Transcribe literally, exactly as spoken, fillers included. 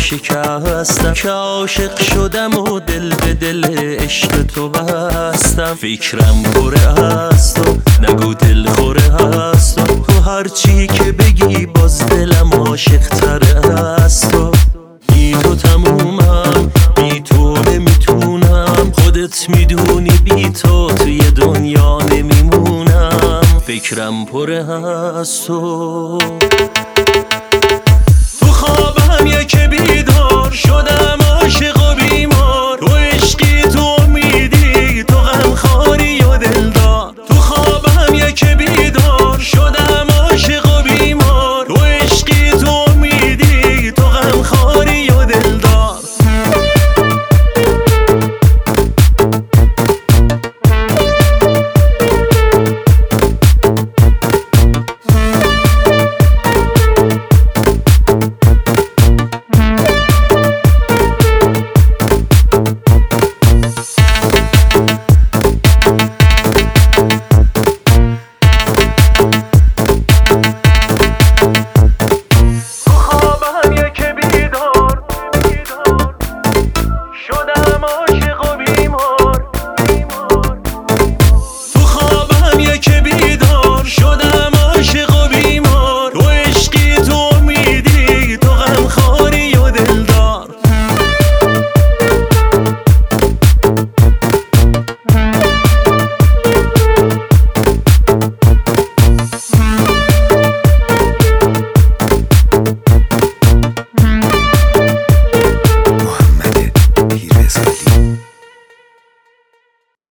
شکستم که عاشق شدم و دل به دل عشق تو بستم. فکرم پره از تو، نگو دل خوره از تو، تو هرچی که بگی باز دلم عاشق تره از تو. بی تو تمومم، بی تو نمیتونم، خودت میدونی بی تو توی دنیا نمیمونم. فکرم پره از تو.